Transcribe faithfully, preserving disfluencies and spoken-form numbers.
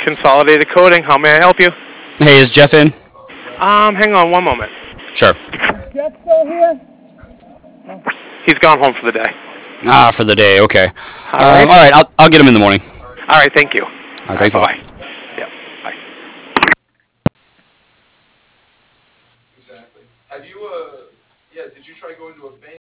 Consolidated Coding. How may I help you? Hey, is Jeff in? Um, hang on one moment. Sure. Jeff still here? He's gone home for the day. Ah, for the day. Okay. All Um, right. all right. I'll I'll get him in the morning. All right. Thank you. All right. Thanks a lot. Bye. Yeah. Bye. Exactly. Have you, uh, yeah, did you try going to a bank?